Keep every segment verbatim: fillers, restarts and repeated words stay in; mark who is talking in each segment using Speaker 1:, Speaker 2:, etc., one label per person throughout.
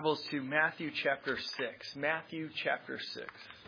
Speaker 1: Bibles to Matthew chapter six. Matthew chapter six.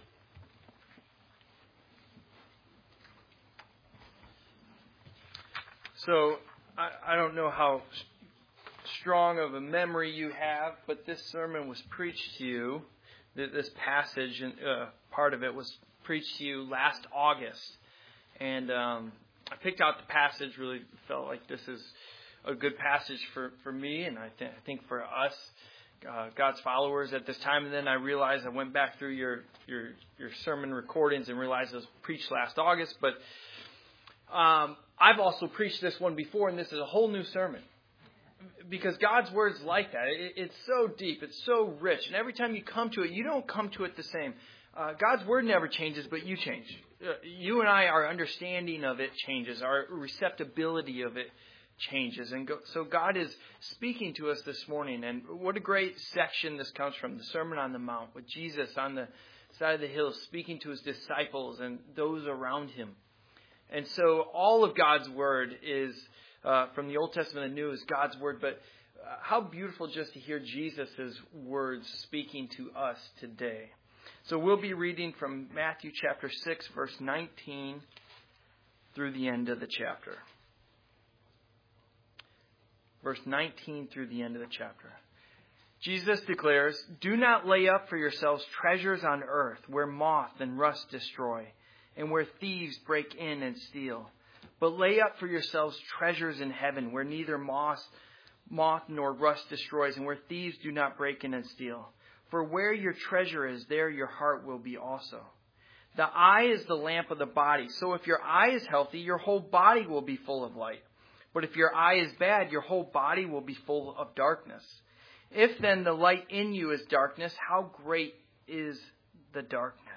Speaker 1: So, I, I don't know how strong of a memory you have, but this sermon was preached to you. This passage, and uh, part of it was preached to you last August. And um, I picked out the passage, really felt like this is a good passage for, for me, and I, th- I think for us. Uh, God's followers at this time, and then I realized I went back through your your your sermon recordings and realized it was preached last August. But um, I've also preached this one before, and this is a whole new sermon because God's word's like that. It, it's so deep, it's so rich, and every time you come to it, you don't come to it the same. Uh, God's word never changes, but you change. Uh, you and I, our understanding of it changes, our receptibility of it changes. And go, so God is speaking to us this morning. And what a great section this comes from, the Sermon on the Mount, with Jesus on the side of the hill speaking to his disciples and those around him. And so all of God's word is, uh, from the Old Testament and the New, is God's word. But uh, how beautiful just to hear Jesus' words speaking to us today. So we'll be reading from Matthew chapter six, verse nineteen through the end of the chapter. Verse nineteen through the end of the chapter. Jesus declares, "Do not lay up for yourselves treasures on earth where moth and rust destroy and where thieves break in and steal. But lay up for yourselves treasures in heaven where neither moth, moth nor rust destroys and where thieves do not break in and steal. For where your treasure is, there your heart will be also. The eye is the lamp of the body. So if your eye is healthy, your whole body will be full of light. But if your eye is bad, your whole body will be full of darkness. If then the light in you is darkness, how great is the darkness?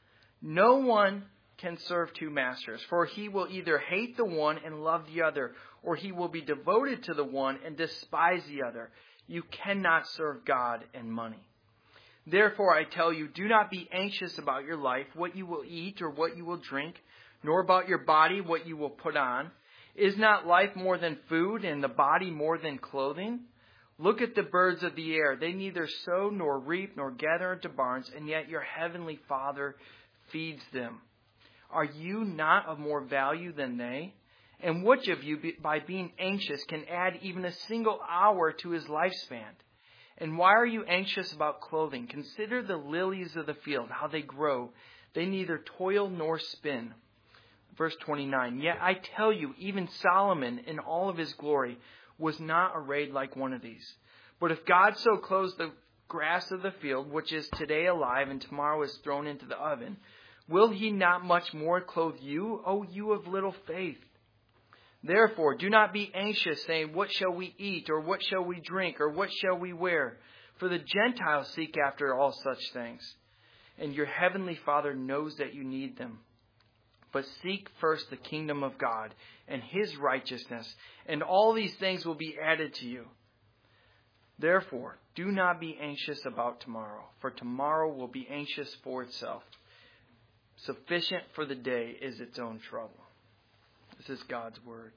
Speaker 1: No one can serve two masters, for he will either hate the one and love the other, or he will be devoted to the one and despise the other. You cannot serve God and money. Therefore, I tell you, do not be anxious about your life, what you will eat or what you will drink, nor about your body, what you will put on. Is not life more than food, and the body more than clothing? Look at the birds of the air. They neither sow nor reap nor gather into barns, and yet your heavenly Father feeds them. Are you not of more value than they? And which of you, by being anxious, can add even a single hour to his lifespan? And why are you anxious about clothing? Consider the lilies of the field, how they grow. They neither toil nor spin. Verse twenty-nine, yet I tell you, even Solomon in all of his glory was not arrayed like one of these. But if God so clothes the grass of the field, which is today alive and tomorrow is thrown into the oven, will he not much more clothe you, O you of little faith? Therefore, do not be anxious, saying, what shall we eat, or what shall we drink, or what shall we wear? For the Gentiles seek after all such things, and your heavenly Father knows that you need them. But seek first the kingdom of God and his righteousness, and all these things will be added to you. Therefore, do not be anxious about tomorrow, for tomorrow will be anxious for itself. Sufficient for the day is its own trouble." This is God's word.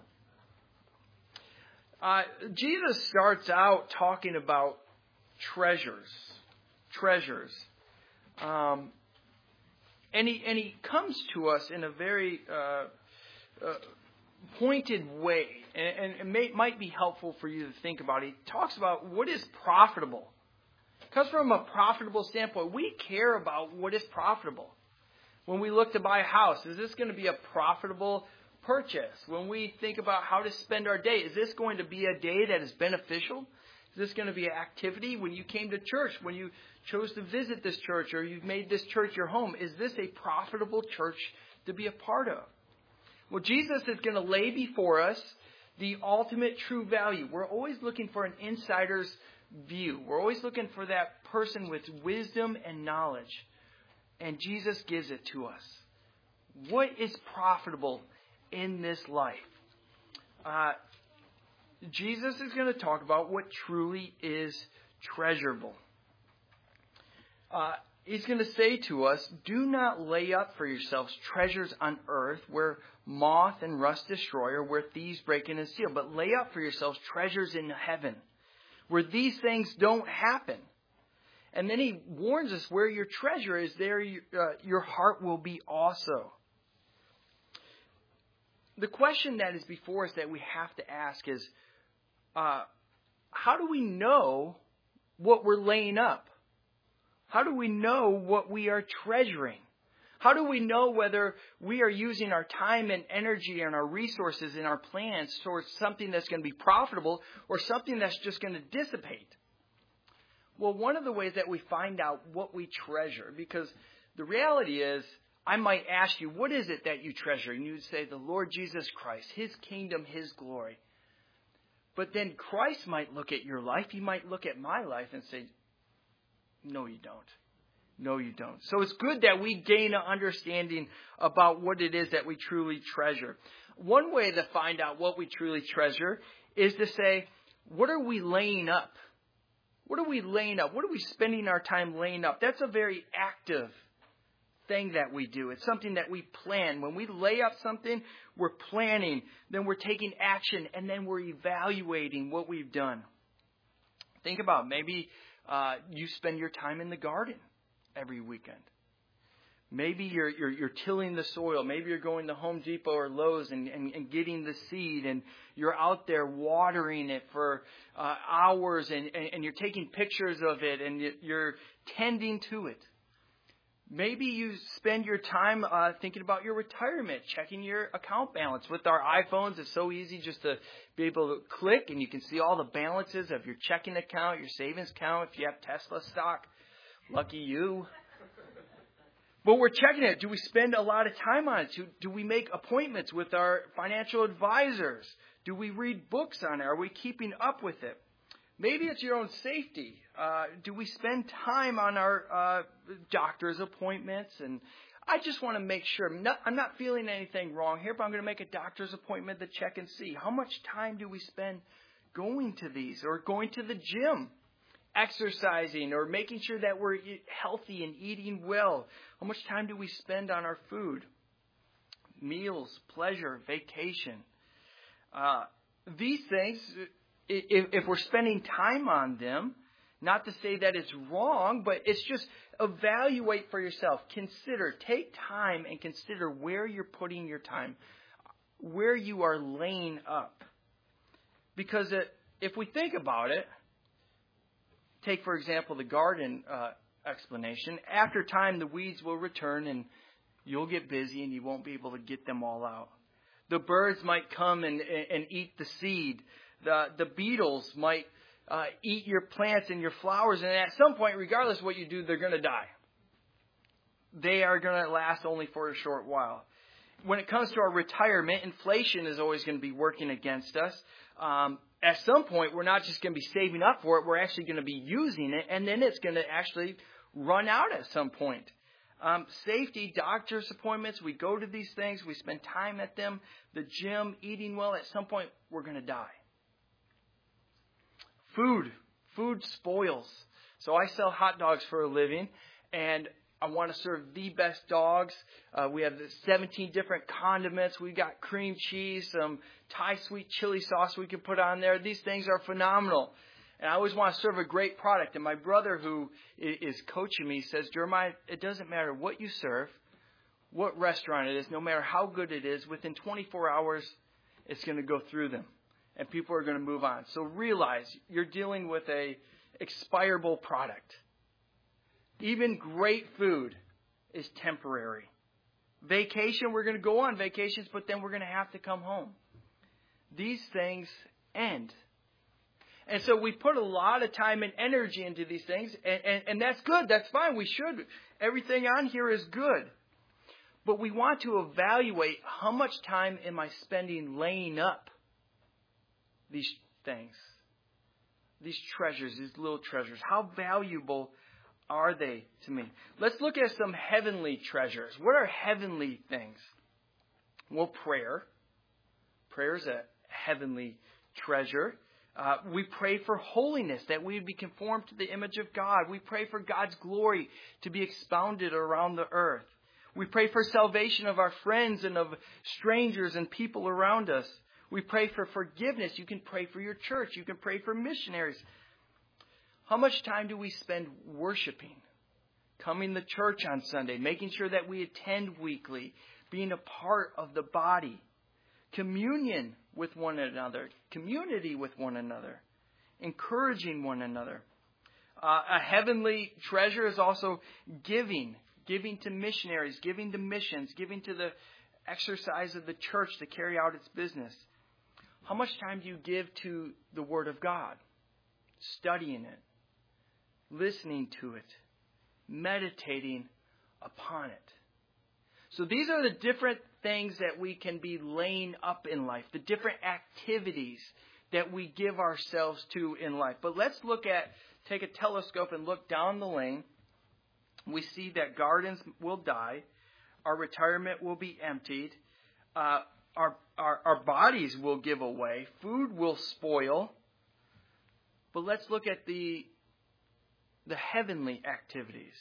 Speaker 1: Uh, Jesus starts out talking about treasures. Treasures. Um... And he, and he comes to us in a very uh, uh, pointed way. And, and it may, might be helpful for you to think about it. He talks about what is profitable. It comes from a profitable standpoint. We care about what is profitable. When we look to buy a house, is this going to be a profitable purchase? When we think about how to spend our day, is this going to be a day that is beneficial? Is this going to be an activity? When you came to church, when you chose to visit this church, or you've made this church your home, is this a profitable church to be a part of? Well, Jesus is going to lay before us the ultimate true value. We're always looking for an insider's view. We're always looking for that person with wisdom and knowledge. And Jesus gives it to us. What is profitable in this life? Uh, Jesus is going to talk about what truly is treasurable. Uh, he's going to say to us, do not lay up for yourselves treasures on earth where moth and rust destroy or where thieves break in and steal, but lay up for yourselves treasures in heaven where these things don't happen. And then he warns us, where your treasure is, there uh, your heart will be also. The question that is before us that we have to ask is, uh, how do we know what we're laying up? How do we know what we are treasuring? How do we know whether we are using our time and energy and our resources and our plans towards something that's going to be profitable or something that's just going to dissipate? Well, one of the ways that we find out what we treasure, because the reality is, I might ask you, what is it that you treasure? And you would say, the Lord Jesus Christ, His kingdom, His glory. But then Christ might look at your life. He might look at my life and say, no, you don't. No, you don't. So it's good that we gain an understanding about what it is that we truly treasure. One way to find out what we truly treasure is to say, what are we laying up? What are we laying up? What are we spending our time laying up? That's a very active thing that we do. It's something that we plan. When we lay up something, we're planning. Then we're taking action. And then we're evaluating what we've done. Think about maybe uh, you spend your time in the garden every weekend. Maybe you're, you're you're tilling the soil. Maybe you're going to Home Depot or Lowe's and, and, and getting the seed, and you're out there watering it for uh, hours, and, and, and you're taking pictures of it, and you're tending to it. Maybe you spend your time uh, thinking about your retirement, checking your account balance. With our iPhones, it's so easy just to be able to click, and you can see all the balances of your checking account, your savings account, if you have Tesla stock. Lucky you. But we're checking it. Do we spend a lot of time on it? Do, do we make appointments with our financial advisors? Do we read books on it? Are we keeping up with it? Maybe it's your own safety. Uh, do we spend time on our uh, doctor's appointments? And I just want to make sure. I'm not, I'm not feeling anything wrong here, but I'm going to make a doctor's appointment to check and see. How much time do we spend going to these or going to the gym? Exercising or making sure that we're healthy and eating well. How much time do we spend on our food? Meals, pleasure, vacation. Uh, these things, if, if we're spending time on them, not to say that it's wrong, but it's just evaluate for yourself. Consider, take time and consider where you're putting your time, where you are laying up. Because it, if we think about it, take, for example, the garden uh, explanation. After time, the weeds will return and you'll get busy and you won't be able to get them all out. The birds might come and, and eat the seed. The, the beetles might uh, eat your plants and your flowers. And at some point, regardless of what you do, they're going to die. They are going to last only for a short while. When it comes to our retirement, inflation is always going to be working against us. Um, At some point, we're not just going to be saving up for it. We're actually going to be using it, and then it's going to actually run out at some point. Um, safety, doctor's appointments, we go to these things. We spend time at them. The gym, eating well. At some point, we're going to die. Food. Food spoils. So I sell hot dogs for a living, and I want to serve the best dogs. Uh, we have seventeen different condiments. We've got cream cheese, some Thai sweet chili sauce we can put on there. These things are phenomenal. And I always want to serve a great product. And my brother, who is coaching me, says, Jeremiah, it doesn't matter what you serve, what restaurant it is, no matter how good it is, within twenty-four hours, it's going to go through them. And people are going to move on. So realize you're dealing with a expirable product. Even great food is temporary. Vacation, we're going to go on vacations, but then we're going to have to come home. These things end. And so we put a lot of time and energy into these things, and, and, and that's good. That's fine. We should. Everything on here is good. But we want to evaluate how much time am I spending laying up these things, these treasures, these little treasures. How valuable are they to me? Let's look at some heavenly treasures. What are heavenly things? Well, prayer. Prayer is a heavenly treasure. Uh, we pray for holiness, that we would be conformed to the image of God. We pray for God's glory to be expounded around the earth. We pray for salvation of our friends and of strangers and people around us. We pray for forgiveness. You can pray for your church. You can pray for missionaries. How much time do we spend worshiping? Coming to church on Sunday, making sure that we attend weekly, being a part of the body, communion with one another, community with one another, encouraging one another. Uh, a heavenly treasure is also giving, giving to missionaries, giving to missions, giving to the exercise of the church to carry out its business. How much time do you give to the Word of God? Studying it, listening to it, meditating upon it. So these are the different things that we can be laying up in life, the different activities that we give ourselves to in life. But let's look at, take a telescope and look down the lane. We see that gardens will die. Our retirement will be emptied. Uh, our, our, our bodies will give away. Food will spoil. But let's look at the the heavenly activities.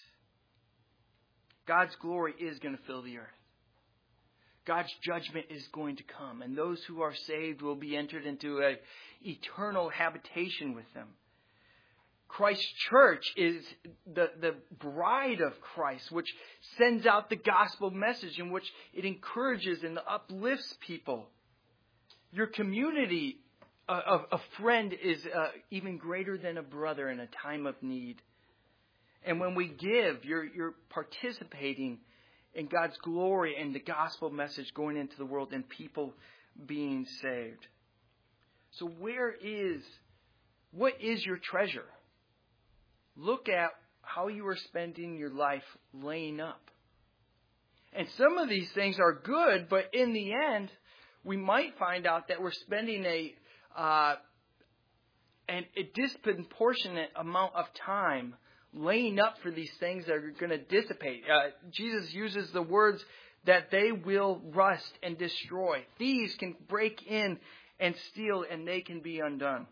Speaker 1: God's glory is going to fill the earth. God's judgment is going to come, and those who are saved will be entered into an eternal habitation with them. Christ's church is the, the bride of Christ, which sends out the gospel message in which it encourages and uplifts people. Your community, a, a, a friend, is uh, even greater than a brother in a time of need. And when we give, you're, you're participating in God's glory and the gospel message going into the world and people being saved. So where is, what is your treasure? Look at how you are spending your life laying up. And some of these things are good, but in the end, we might find out that we're spending a, uh, an, a disproportionate amount of time laying up for these things that are going to dissipate. Uh, Jesus uses the words that they will rust and destroy. Thieves can break in and steal, and they can be undone.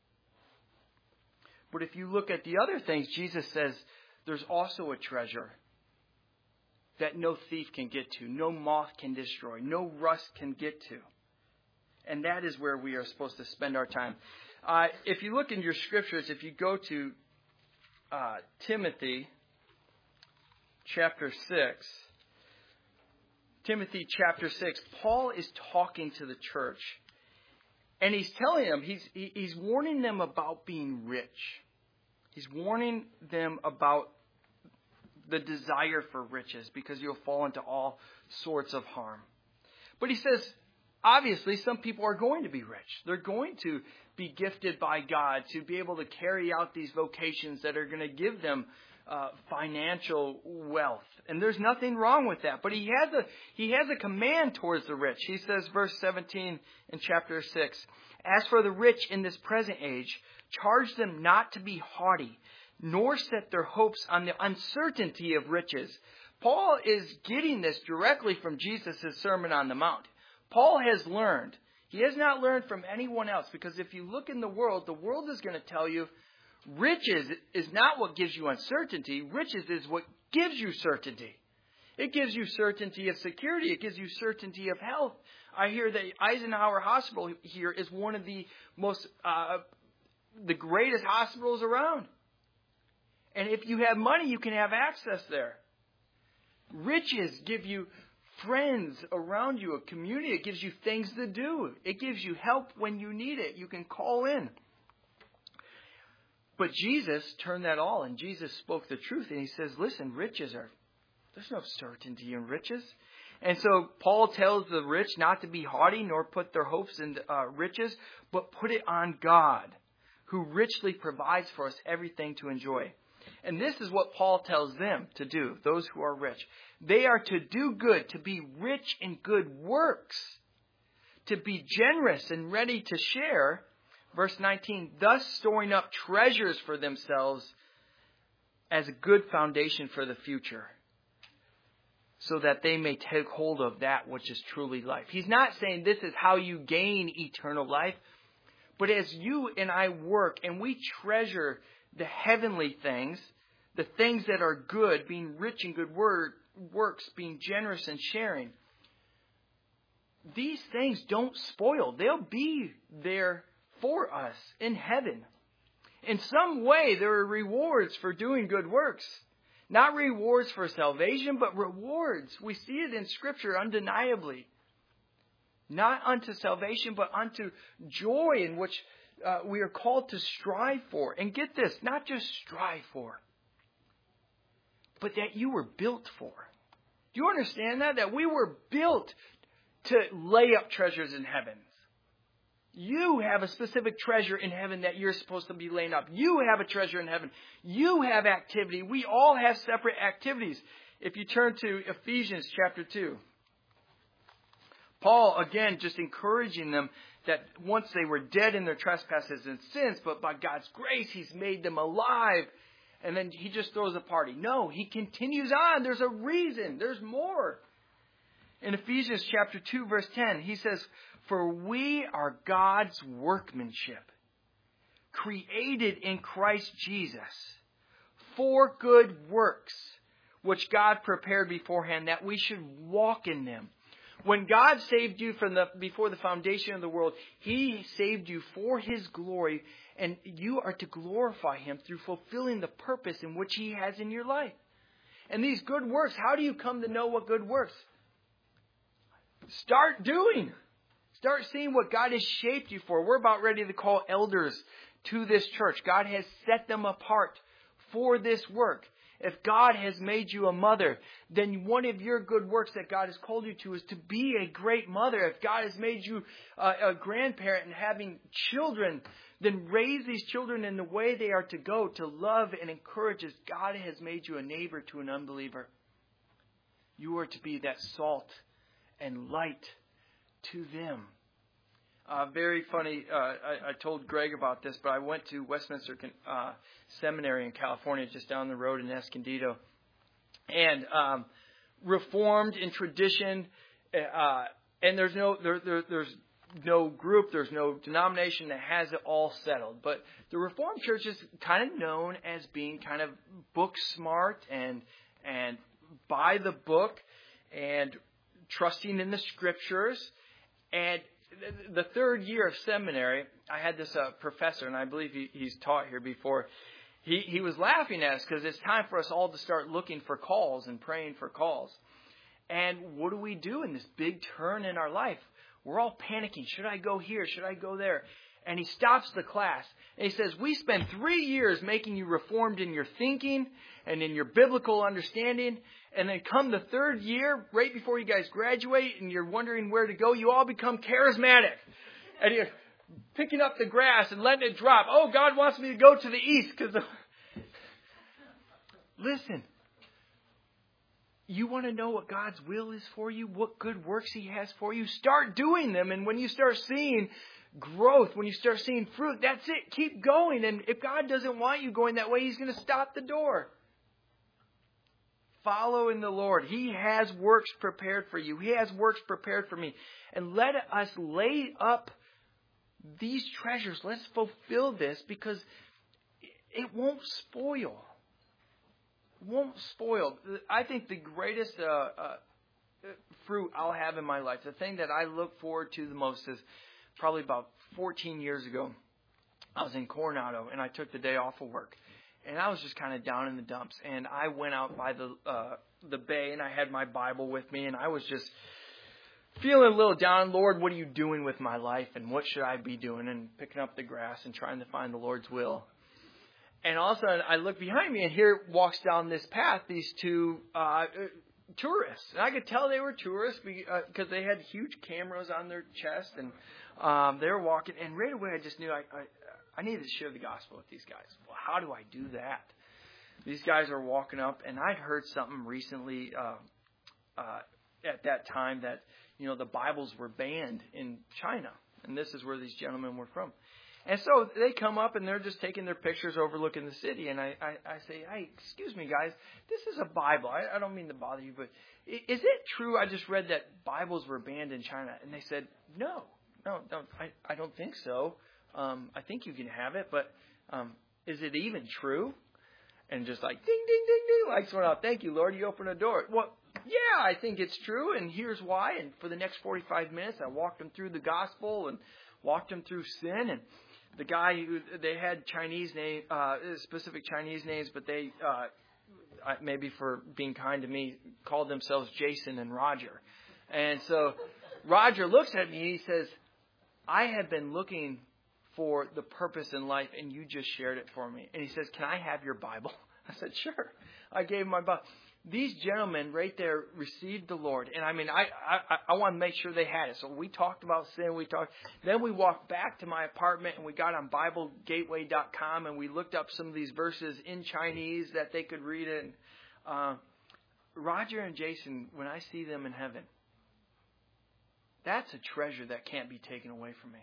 Speaker 1: But if you look at the other things, Jesus says there's also a treasure that no thief can get to, no moth can destroy, no rust can get to. And that is where we are supposed to spend our time. Uh, if you look in your scriptures, if you go to Uh, Timothy chapter six. Timothy chapter six. Paul is talking to the church. And he's telling them, he's, he's warning them about being rich. He's warning them about the desire for riches because you'll fall into all sorts of harm. But he says, obviously, some people are going to be rich. They're going to be gifted by God to be able to carry out these vocations that are going to give them uh, financial wealth. And there's nothing wrong with that. But he has a he has a command towards the rich. He says, verse seventeen in chapter six, "As for the rich in this present age, charge them not to be haughty, nor set their hopes on the uncertainty of riches." Paul is getting this directly from Jesus' Sermon on the Mount. Paul has learned. He has not learned from anyone else, because if you look in the world, the world is going to tell you riches is not what gives you uncertainty. Riches is what gives you certainty. It gives you certainty of security. It gives you certainty of health. I hear that Eisenhower Hospital here is one of the most, uh, the greatest hospitals around. And if you have money, you can have access there. Riches give you friends around you, a community. It gives you things to do. It gives you help when you need it. You can call in. But Jesus turned that all, and Jesus spoke the truth. And he says, listen, riches are, there's no certainty in riches. And so Paul tells the rich not to be haughty nor put their hopes in uh, riches, but put it on God, who richly provides for us everything to enjoy. And this is what Paul tells them to do, those who are rich. They are to do good, to be rich in good works, to be generous and ready to share. Verse nineteen, thus storing up treasures for themselves as a good foundation for the future, so that they may take hold of that which is truly life. He's not saying this is how you gain eternal life, but as you and I work and we treasure the heavenly things, the things that are good, being rich in good word, works, being generous and sharing, these things don't spoil. They'll be there for us in heaven. In some way, there are rewards for doing good works. Not rewards for salvation, but rewards. We see it in Scripture undeniably. Not unto salvation, but unto joy in which uh, we are called to strive for. And get this, not just strive for, but that you were built for. Do you understand that? That we were built to lay up treasures in heaven. You have a specific treasure in heaven that you're supposed to be laying up. You have a treasure in heaven. You have activity. We all have separate activities. If you turn to Ephesians chapter two, Paul, again, just encouraging them that once they were dead in their trespasses and sins, but by God's grace, He's made them alive. And then he just throws a party. No, he continues on. There's a reason. There's more. In Ephesians chapter two, verse ten, he says, "For we are God's workmanship, created in Christ Jesus, for good works, which God prepared beforehand, that we should walk in them." When God saved you from the before the foundation of the world, He saved you for His glory, and you are to glorify Him through fulfilling the purpose in which He has in your life. And these good works, how do you come to know what good works? Start doing. Start seeing what God has shaped you for. We're about ready to call elders to this church. God has set them apart for this work. If God has made you a mother, then one of your good works that God has called you to is to be a great mother. If God has made you a, a grandparent and having children, then raise these children in the way they are to go, to love and encourage as God has made you a neighbor to an unbeliever. You are to be that salt and light to them. Uh, very funny, uh, I, I told Greg about this, but I went to Westminster uh, Seminary in California, just down the road in Escondido. And um, Reformed in tradition, uh, and there's no there, there, there's no group, there's no denomination that has it all settled. But the Reformed Church is kind of known as being kind of book smart and and by the book and trusting in the Scriptures. And the third year of seminary, I had this uh, professor, and I believe he, he's taught here before. He he was laughing at us because it's time for us all to start looking for calls and praying for calls. And what do we do in this big turn in our life? We're all panicking. Should I go here? Should I go there? And he stops the class and he says, "We spent three years making you reformed in your thinking and in your biblical understanding. And then come the third year, right before you guys graduate and you're wondering where to go, you all become charismatic. And you're picking up the grass and letting it drop. Oh, God wants me to go to the east because of..." Listen, you want to know what God's will is for you, what good works He has for you? Start doing them. And when you start seeing growth, when you start seeing fruit, that's it. Keep going. And if God doesn't want you going that way, He's going to stop the door. Follow in the Lord. He has works prepared for you. He has works prepared for me. And let us lay up these treasures. Let's fulfill this because it won't spoil. It won't spoil. I think the greatest uh, uh, fruit I'll have in my life, the thing that I look forward to the most is probably about fourteen years ago. I was in Coronado and I took the day off of work. And I was just kind of down in the dumps. And I went out by the uh, the bay and I had my Bible with me. And I was just feeling a little down. Lord, what are you doing with my life? And what should I be doing? And picking up the grass and trying to find the Lord's will. And all of a sudden I look behind me and here walks down this path these two uh, tourists. And I could tell they were tourists because they had huge cameras on their chest. And um, they were walking. And right away I just knew I... I I needed to share the gospel with these guys. Well, how do I do that? These guys are walking up, and I'd heard something recently uh, uh, at that time that, you know, the Bibles were banned in China. And this is where these gentlemen were from. And so they come up, and they're just taking their pictures overlooking the city. And I, I, I say, "Hey, excuse me, guys, this is a Bible. I, I don't mean to bother you, but is it true I just read that Bibles were banned in China?" And they said, no, no, no I, I don't think so. Um, I think you can have it, but um, is it even true? And just like, ding, ding, ding, ding, lights went out. Thank you, Lord, you opened a door. Well, yeah, I think it's true, and here's why. And for the next forty-five minutes, I walked them through the gospel and walked them through sin. And the guy who they had Chinese name, uh, specific Chinese names, but they uh, maybe for being kind to me called themselves Jason and Roger. And so Roger looks at me and he says, "I have been looking for the purpose in life, and you just shared it for me." And he says, "Can I have your Bible?" I said, "Sure." I gave him my Bible. These gentlemen right there received the Lord. And I mean, I, I, I want to make sure they had it. So we talked about sin. We talked. Then we walked back to my apartment and we got on Bible Gateway dot com and we looked up some of these verses in Chinese that they could read it. And, uh, Roger and Jason, when I see them in heaven, that's a treasure that can't be taken away from me.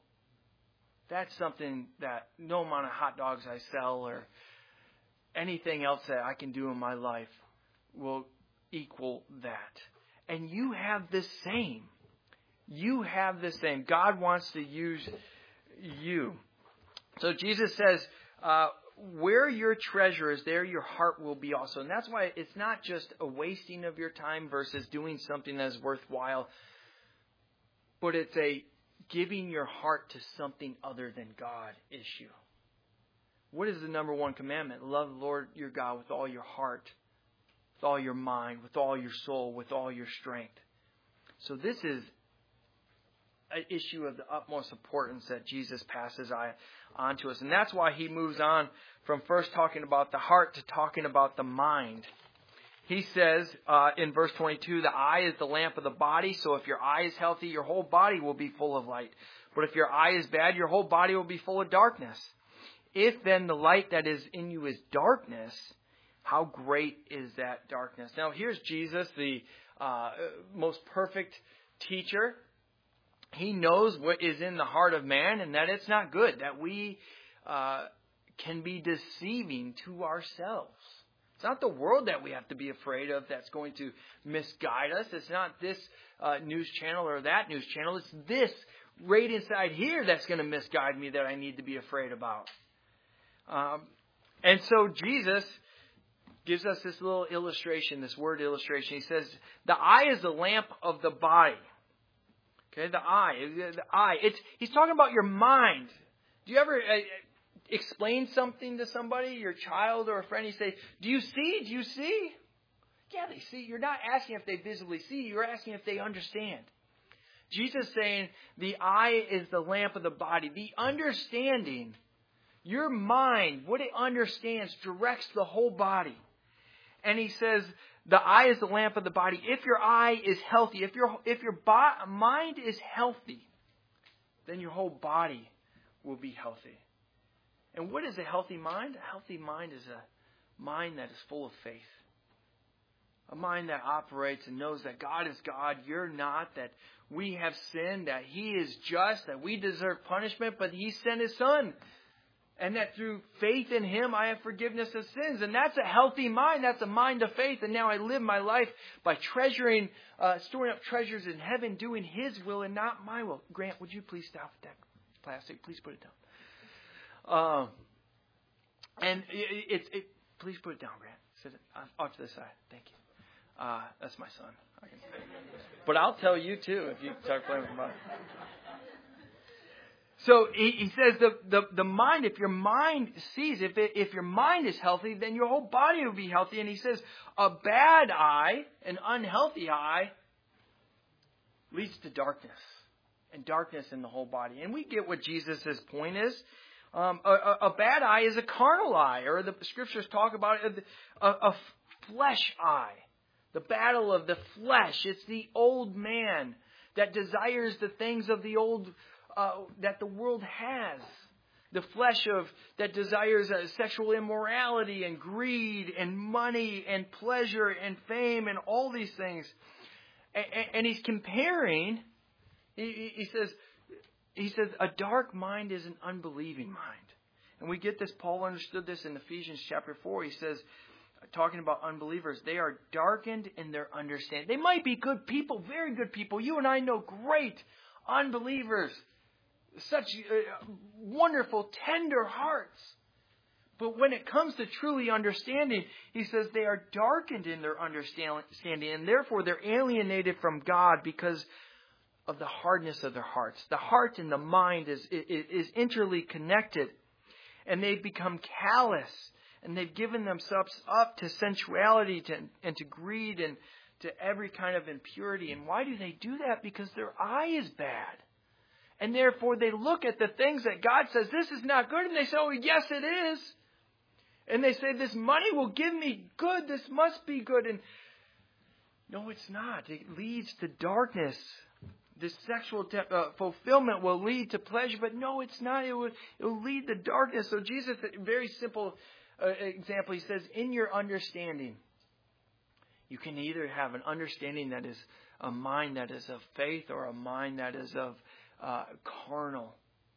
Speaker 1: That's something that no amount of hot dogs I sell or anything else that I can do in my life will equal that. And you have the same. You have the same. God wants to use you. So Jesus says, uh, where your treasure is, there your heart will be also. And that's why it's not just a wasting of your time versus doing something that is worthwhile, but it's a giving your heart to something other than God issue. What is the number one commandment? Love the Lord your God with all your heart, with all your mind, with all your soul, with all your strength. So this is an issue of the utmost importance that Jesus passes on to us. And that's why he moves on from first talking about the heart to talking about the mind. He says uh, in verse twenty-two, the eye is the lamp of the body. So if your eye is healthy, your whole body will be full of light. But if your eye is bad, your whole body will be full of darkness. If then the light that is in you is darkness, how great is that darkness? Now here's Jesus, the uh, most perfect teacher. He knows what is in the heart of man and that it's not good, that we uh, can be deceiving to ourselves. It's not the world that we have to be afraid of that's going to misguide us. It's not this uh, news channel or that news channel. It's this right inside here that's going to misguide me that I need to be afraid about. Um, and so Jesus gives us this little illustration, this word illustration. He says, the eye is the lamp of the body. Okay, the eye. The eye. It's, he's talking about your mind. Do you ever uh, explain something to somebody, your child or a friend? You say, do you see? Do you see? Yeah, they see. You're not asking if they visibly see. You're asking if they understand. Jesus is saying the eye is the lamp of the body. The understanding, your mind, what it understands, directs the whole body. And he says the eye is the lamp of the body. If your eye is healthy, if your if your bo- mind is healthy, then your whole body will be healthy. And what is a healthy mind? A healthy mind is a mind that is full of faith. A mind that operates and knows that God is God, you're not, that we have sinned, that He is just, that we deserve punishment, but He sent His Son. And that through faith in Him, I have forgiveness of sins. And that's a healthy mind. That's a mind of faith. And now I live my life by treasuring, uh, storing up treasures in heaven, doing His will and not my will. Grant, would you please stop with that plastic? Please put it down. Um, and it's, it, it, please put it down, Grant. Sit it off to the side. Thank you. Uh, that's my son. I can, but I'll tell you too if you start playing with mine. So he, he says the, the, the mind, if your mind sees, if it, if your mind is healthy, then your whole body will be healthy. And he says a bad eye, an unhealthy eye, leads to darkness. And darkness in the whole body. And we get what Jesus' point is. Um, a, a, a bad eye is a carnal eye, or the scriptures talk about it, a, a flesh eye. The battle of the flesh. It's the old man that desires the things of the old Uh, that the world has. The flesh of that desires uh, sexual immorality and greed and money and pleasure and fame and all these things. And, and he's comparing. He, he says, he says, a dark mind is an unbelieving mind. And we get this. Paul understood this in Ephesians chapter four. He says, talking about unbelievers, they are darkened in their understanding. They might be good people, very good people. You and I know great unbelievers. Such uh, wonderful, tender hearts. But when it comes to truly understanding, he says they are darkened in their understanding, and therefore they're alienated from God because of the hardness of their hearts. The heart and the mind is, is, is interly connected. And they've become callous. And they've given themselves up to sensuality to, and to greed and to every kind of impurity. And why do they do that? Because their eye is bad. And therefore they look at the things that God says, this is not good. And they say, oh, yes, it is. And they say, this money will give me good. This must be good. And no, it's not. It leads to darkness. This sexual te- uh, fulfillment will lead to pleasure. But no, it's not. It will, it will lead to darkness. So Jesus, a very simple uh, example, he says, in your understanding, you can either have an understanding that is a mind that is of faith or a mind that is of uh, carnal.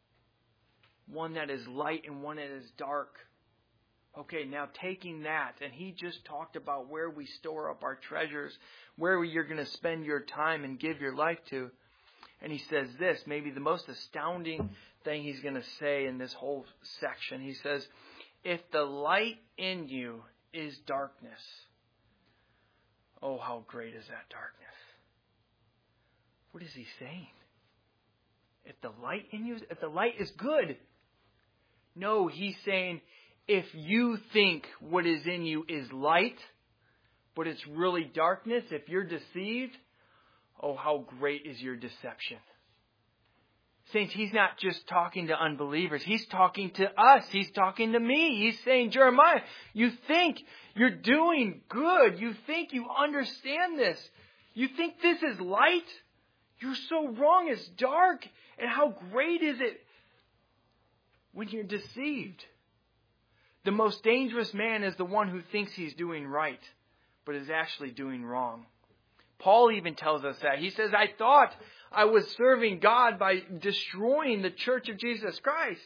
Speaker 1: One that is light and one that is dark. Okay, now taking that, and he just talked about where we store up our treasures, where you're going to spend your time and give your life to. And he says this, maybe the most astounding thing he's going to say in this whole section. He says, if the light in you is darkness, oh, how great is that darkness? What is he saying? If the light in you, if the light is good. No, he's saying, if you think what is in you is light, but it's really darkness, if you're deceived, oh, how great is your deception. Saints, he's not just talking to unbelievers. He's talking to us. He's talking to me. He's saying, Jeremiah, you think you're doing good. You think you understand this. You think this is light? You're so wrong. It's dark. And how great is it when you're deceived? The most dangerous man is the one who thinks he's doing right, but is actually doing wrong. Paul even tells us that. He says, I thought I was serving God by destroying the church of Jesus Christ.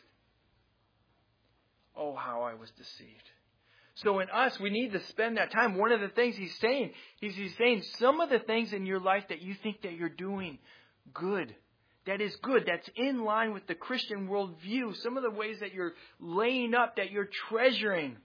Speaker 1: Oh, how I was deceived. So in us, we need to spend that time. One of the things he's saying, he's, he's saying some of the things in your life that you think that you're doing good, that is good, that's in line with the Christian worldview, some of the ways that you're laying up, that you're treasuring,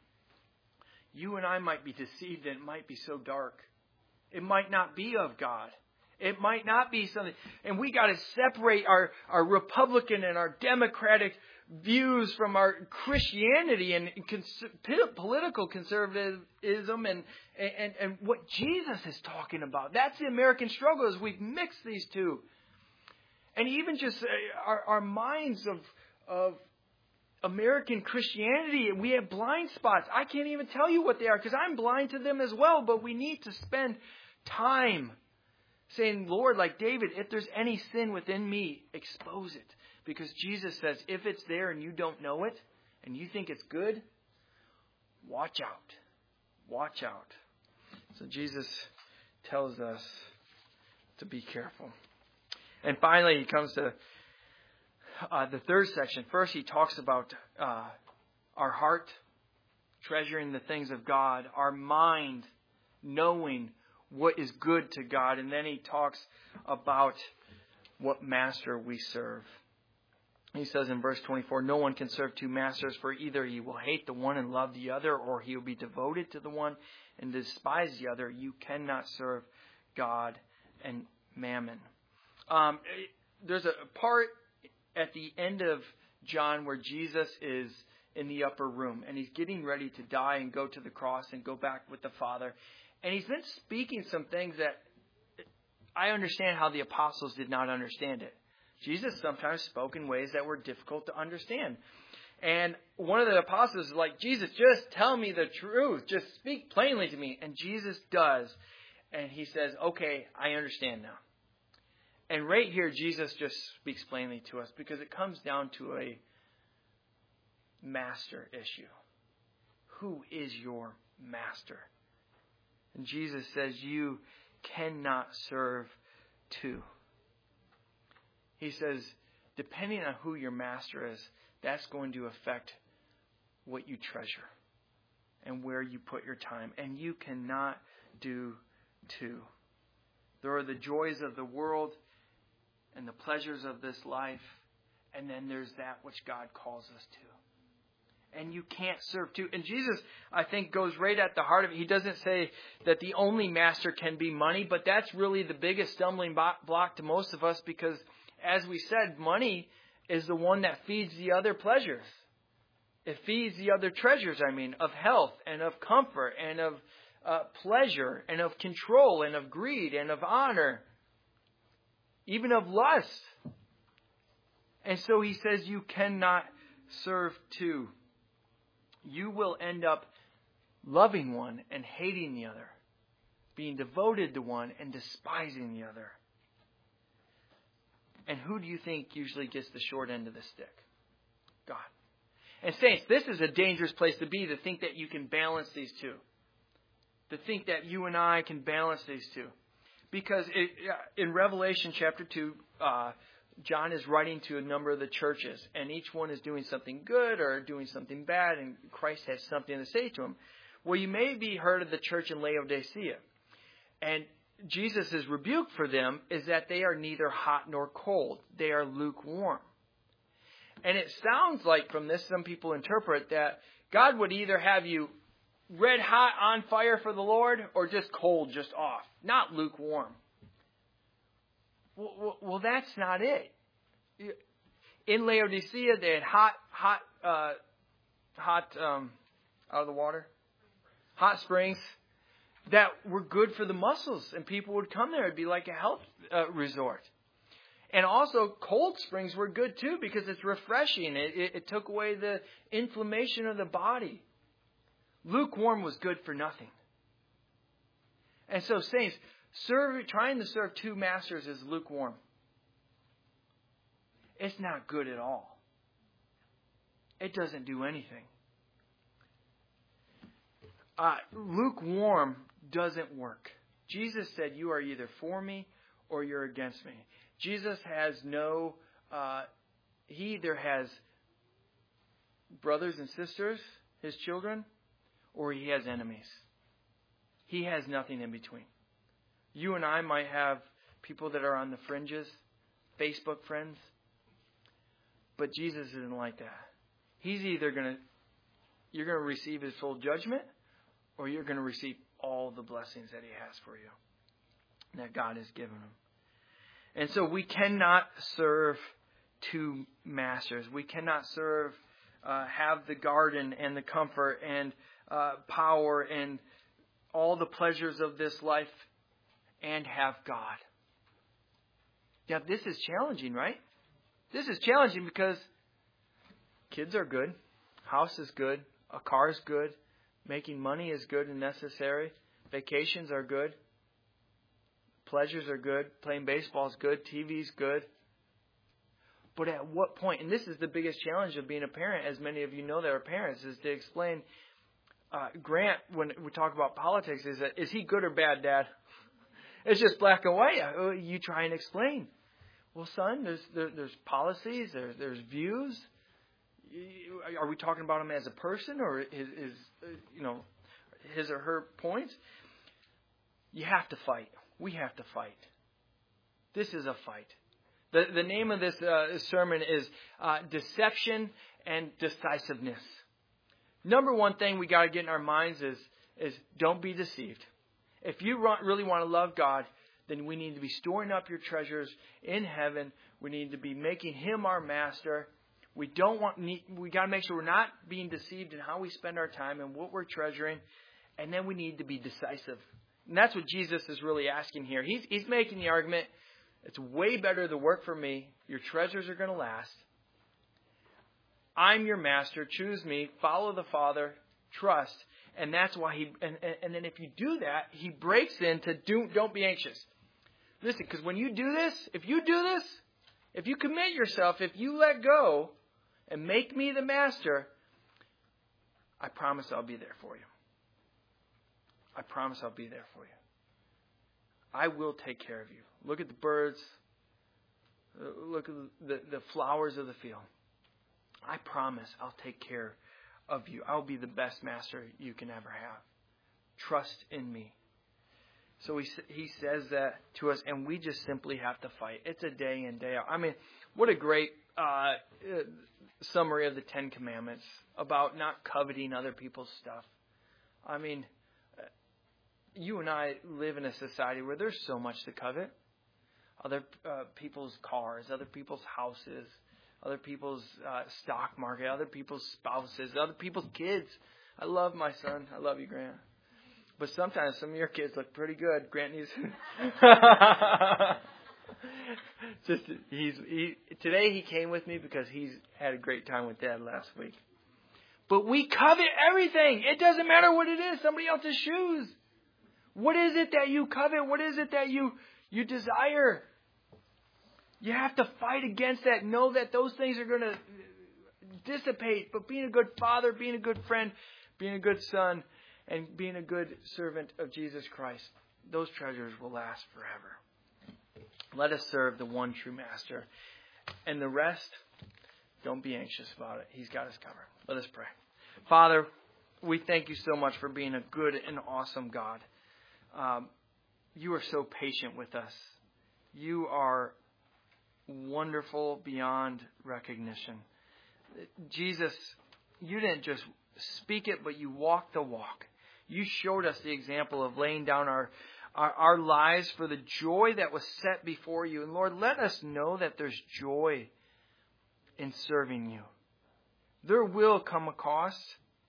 Speaker 1: you and I might be deceived and it might be so dark. It might not be of God. It might not be something. And we got to separate our, our Republican and our Democratic views from our Christianity and cons- political conservatism and, and, and what Jesus is talking about. That's the American struggle, is we've mixed these two. And even just our, our minds of, of American Christianity, we have blind spots. I can't even tell you what they are because I'm blind to them as well. But we need to spend time saying, Lord, like David, if there's any sin within me, expose it. Because Jesus says, if it's there and you don't know it, and you think it's good, watch out. Watch out. So Jesus tells us to be careful. And finally, he comes to uh, the third section. First, he talks about uh, our heart, treasuring the things of God, our mind, knowing what is good to God. And then he talks about what master we serve. He says in verse twenty-four, no one can serve two masters, for either he will hate the one and love the other, or he will be devoted to the one and despise the other. You cannot serve God and mammon. Um, there's a part at the end of John where Jesus is in the upper room and he's getting ready to die and go to the cross and go back with the Father. And he's been speaking some things that I understand how the apostles did not understand it. Jesus sometimes spoke in ways that were difficult to understand. And one of the apostles is like, Jesus, just tell me the truth. Just speak plainly to me. And Jesus does. And he says, okay, I understand now. And right here, Jesus just speaks plainly to us because it comes down to a master issue. Who is your master? And Jesus says you cannot serve two. He says, depending on who your master is, that's going to affect what you treasure and where you put your time. And you cannot do two. There are the joys of the world and the pleasures of this life, and then there's that which God calls us to. And you can't serve two. And Jesus, I think, goes right at the heart of it. He doesn't say that the only master can be money, but that's really the biggest stumbling block to most of us because, as we said, money is the one that feeds the other pleasures. It feeds the other treasures, I mean, of health and of comfort and of uh, pleasure and of control and of greed and of honor, even of lust. And so he says you cannot serve two. You will end up loving one and hating the other, being devoted to one and despising the other. And who do you think usually gets the short end of the stick? God. And saints, this is a dangerous place to be, to think that you can balance these two. To think that you and I can balance these two. Because it, in Revelation chapter two, uh, John is writing to a number of the churches, and each one is doing something good or doing something bad, and Christ has something to say to them. Well, you may be heard of the church in Laodicea. And Jesus' rebuke for them is that they are neither hot nor cold. They are lukewarm. And it sounds like from this, some people interpret that God would either have you red hot on fire for the Lord or just cold, just off, not lukewarm. Well, well, that's not it. In Laodicea, they had hot, hot, uh, hot, um, out of the water, hot springs that were good for the muscles, and people would come there. It'd be like a health uh, resort. And also, cold springs were good too because it's refreshing. It, it, it took away the inflammation of the body. Lukewarm was good for nothing. And so, saints, serve, trying to serve two masters is lukewarm. It's not good at all. It doesn't do anything. Uh, lukewarm doesn't work. Jesus said, you are either for me or you're against me. Jesus has no, uh, he either has brothers and sisters, his children, or he has enemies. He has nothing in between. You and I might have people that are on the fringes, Facebook friends, but Jesus isn't like that. He's either going to, you're going to receive his full judgment, or you're going to receive all the blessings that he has for you, that God has given him. And so we cannot serve two masters. We cannot serve, uh, have the garden and the comfort and uh, power and all the pleasures of this life and have God. Now, this is challenging, right? This is challenging because kids are good. House is good. A car is good. Making money is good and necessary. Vacations are good. Pleasures are good. Playing baseball is good. T V is good. But at what point, and this is the biggest challenge of being a parent, as many of you know that are parents, is to explain, uh, Grant, when we talk about politics, is that, is he good or bad, Dad? It's just black and white. You try and explain. Well, son, there's there, there's policies, there's there's views. Are we talking about him as a person or his, his you know, his or her points? You have to fight. We have to fight. This is a fight. The the name of this uh, sermon is uh, Deception and Decisiveness. Number one thing we got to get in our minds is is don't be deceived. If you really want to love God, then we need to be storing up your treasures in heaven. We need to be making him our master. We don't want need, we got to make sure we're not being deceived in how we spend our time and what we're treasuring. And then we need to be decisive. And that's what Jesus is really asking here. He's he's making the argument, it's way better to work for me. Your treasures are going to last. I'm your master. Choose me. Follow the Father. Trust. And that's why he, and, and then if you do that, he breaks into do, don't be anxious. Listen, because when you do this, if you do this, if you commit yourself, if you let go and make me the master, I promise I'll be there for you. I promise I'll be there for you. I will take care of you. Look at the birds. Look at the, the flowers of the field. I promise I'll take care of you. I'll be the best master you can ever have. Trust in me. So he he says that to us, and we just simply have to fight. It's a day in, day out. I mean, what a great uh, summary of the Ten Commandments about not coveting other people's stuff. I mean, you and I live in a society where there's so much to covet. Other uh, people's cars, other people's houses, other people's uh, stock market, other people's spouses, other people's kids. I love my son. I love you, Grant. But sometimes some of your kids look pretty good. Grant needs. Just he's he today he came with me because he's had a great time with Dad last week. But we covet everything. It doesn't matter what it is. Somebody else's shoes. What is it that you covet? What is it that you you desire? You have to fight against that. Know that those things are going to dissipate. But being a good father, being a good friend, being a good son, and being a good servant of Jesus Christ, those treasures will last forever. Let us serve the one true Master. And the rest, don't be anxious about it. He's got us covered. Let us pray. Father, we thank you so much for being a good and awesome God. Um, you are so patient with us. You are wonderful beyond recognition. Jesus, you didn't just speak it, but you walked the walk. You showed us the example of laying down our, our, our lives for the joy that was set before you. And Lord, let us know that there's joy in serving you. There will come a cost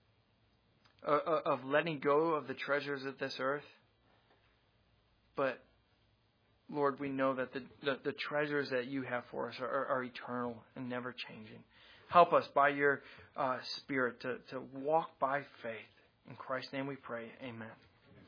Speaker 1: of letting go of the treasures of this earth. But Lord, we know that the, the, the treasures that you have for us are, are, are eternal and never changing. Help us by your uh, Spirit to, to walk by faith. In Christ's name we pray. Amen.